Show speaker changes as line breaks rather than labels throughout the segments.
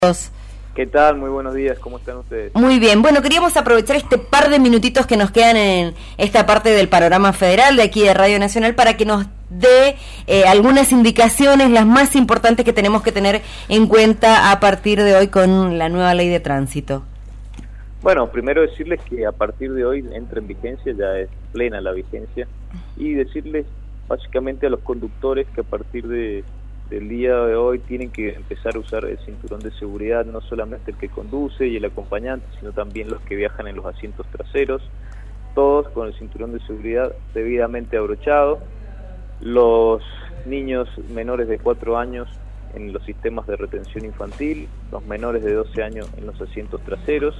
¿Qué tal? Muy buenos días, ¿cómo están ustedes?
Muy bien, bueno, queríamos aprovechar este par de minutitos que nos quedan en esta parte del panorama federal de aquí de Radio Nacional para que nos dé algunas indicaciones, las más importantes que tenemos que tener en cuenta a partir de hoy con la nueva ley de tránsito.
Bueno, primero decirles que a partir de hoy entra en vigencia, ya es plena la vigencia, y decirles básicamente a los conductores que a partir del día de hoy tienen que empezar a usar el cinturón de seguridad, no solamente el que conduce y el acompañante, sino también los que viajan en los asientos traseros, todos con el cinturón de seguridad debidamente abrochado, los niños menores de 4 años en los sistemas de retención infantil, los menores de 12 años en los asientos traseros.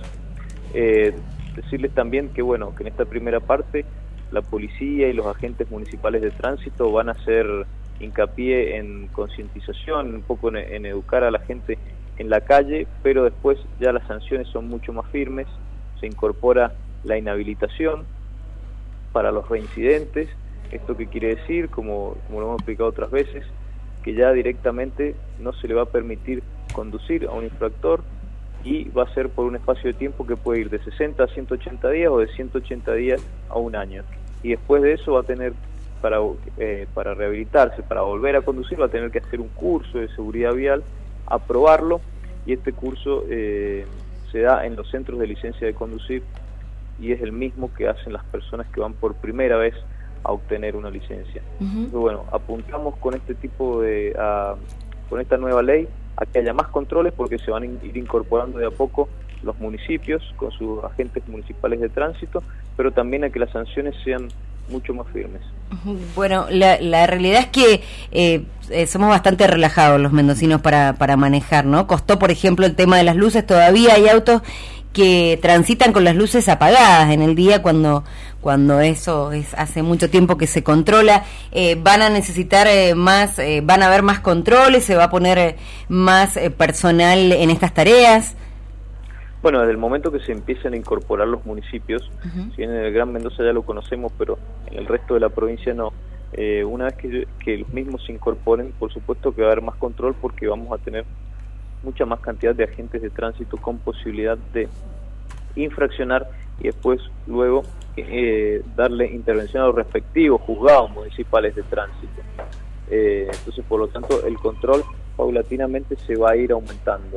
Decirles también que bueno, que en esta primera parte la policía y los agentes municipales de tránsito van a hacer hincapié en concientización, un poco en educar a la gente en la calle, pero después ya las sanciones son mucho más firmes, se incorpora la inhabilitación para los reincidentes. ¿Esto qué quiere decir? Como lo hemos explicado otras veces, que ya directamente no se le va a permitir conducir a un infractor y va a ser por un espacio de tiempo que puede ir de 60 a 180 días o de 180 días a un año. Y después de eso va a tener, para rehabilitarse, para volver a conducir, va a tener que hacer un curso de seguridad vial, aprobarlo, y este curso se da en los centros de licencia de conducir y es el mismo que hacen las personas que van por primera vez a obtener una licencia. Entonces, bueno, apuntamos con este tipo de, con esta nueva ley, a que haya más controles porque se van a ir incorporando de a poco los municipios con sus agentes municipales de tránsito, pero también a que las sanciones sean mucho más firmes.
Bueno, la realidad es que somos bastante relajados los mendocinos para manejar, ¿no? Costó, por ejemplo, el tema de las luces, todavía hay autos que transitan con las luces apagadas en el día cuando eso es hace mucho tiempo que se controla. Van a necesitar van a haber más controles, se va a poner más personal en estas tareas.
Bueno, desde el momento que se empiezan a incorporar los municipios, si en el Gran Mendoza ya lo conocemos, pero en el resto de la provincia no, una vez que los mismos se incorporen, por supuesto que va a haber más control porque vamos a tener mucha más cantidad de agentes de tránsito con posibilidad de infraccionar y después luego darle intervención a los respectivos juzgados municipales de tránsito. Entonces, por lo tanto, el control paulatinamente se va a ir aumentando.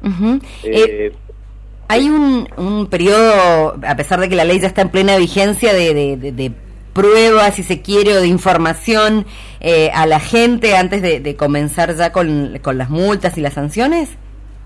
Hay un periodo, a pesar de que la ley ya está en plena vigencia, de prueba, si se quiere, o de información a la gente antes de comenzar ya con las multas y las sanciones.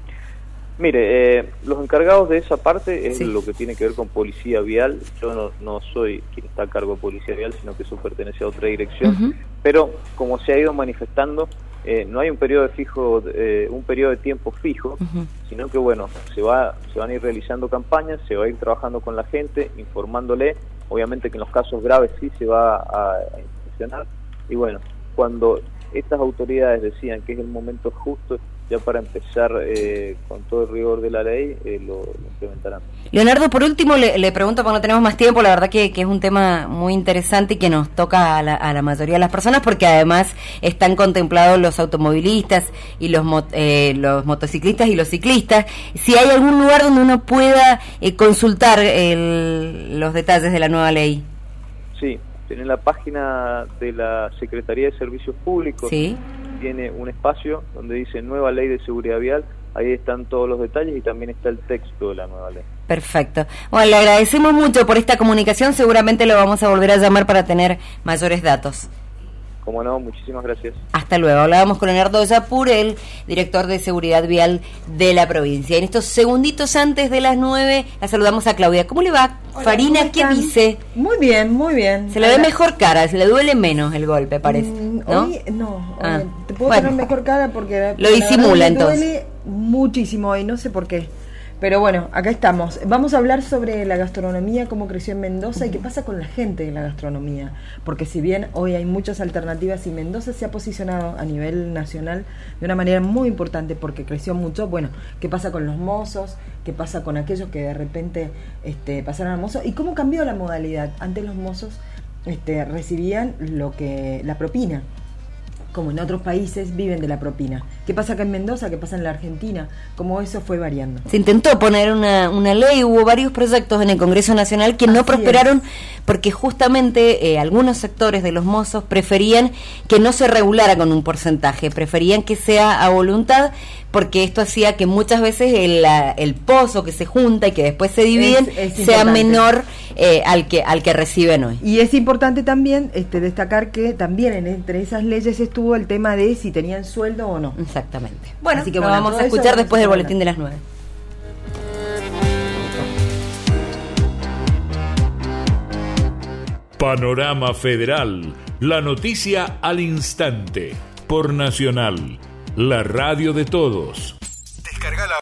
Mire, los encargados de esa parte es lo que tiene que ver con policía vial. Yo no soy quien está a cargo de policía vial, sino que eso pertenece a otra dirección. Pero como se ha ido manifestando, no hay un periodo de tiempo fijo, sino que bueno, se van a ir realizando campañas, se va a ir trabajando con la gente, informándole. Obviamente que en los casos graves sí se va a inspeccionar. Y bueno, cuando estas autoridades decían que es el momento justo ya para empezar con todo el rigor de la ley, lo implementarán.
Leonardo, por último le pregunto, porque no tenemos más tiempo, la verdad que es un tema muy interesante y que nos toca a la mayoría de las personas, porque además están contemplados los automovilistas y los motociclistas y los ciclistas. Si hay algún lugar donde uno pueda consultar los detalles de la nueva ley.
Sí, en la página de la Secretaría de Servicios Públicos.
Sí.
Tiene un espacio donde dice Nueva Ley de Seguridad Vial, ahí están todos los detalles y también está el texto de la nueva ley.
Perfecto. Bueno, le agradecemos mucho por esta comunicación, seguramente lo vamos a volver a llamar para tener mayores datos.
Como no, muchísimas gracias.
Hasta luego. Hablábamos con Leonardo Yapur, el director de Seguridad Vial de la provincia. En estos segunditos antes de las 9, la saludamos a Claudia. ¿Cómo le va?
Hola,
Farina, ¿qué dice?
Muy bien, muy bien.
Se le ve mejor cara, se le duele menos el golpe, parece. ¿No?
Hoy no. Te puedo poner mejor cara porque
lo disimula, entonces.
Duele muchísimo hoy, no sé por qué. Pero bueno, acá estamos. Vamos a hablar sobre la gastronomía, cómo creció en Mendoza y qué pasa con la gente de la gastronomía. Porque si bien hoy hay muchas alternativas y Mendoza se ha posicionado a nivel nacional de una manera muy importante porque creció mucho, bueno, ¿qué pasa con los mozos? ¿Qué pasa con aquellos que de repente pasaron a mozo? ¿Y cómo cambió la modalidad? Antes los mozos recibían la propina. como en otros países, viven de la propina. ¿Qué pasa acá en Mendoza? ¿Qué pasa en la Argentina? Cómo eso fue variando.
Se intentó poner una ley, hubo varios proyectos en el Congreso Nacional que no prosperaron porque justamente algunos sectores de los mozos preferían que no se regulara con un porcentaje, preferían que sea a voluntad, porque esto hacía que muchas veces el pozo que se junta y que después se dividen sea menor al que reciben hoy.
Y es importante también destacar que también entre esas leyes estuvo el tema de si tenían sueldo o no.
Exactamente. Bueno,
así que
lo vamos a escuchar después del boletín de las 9.
Panorama Federal, la noticia al instante, por Nacional, la radio de todos.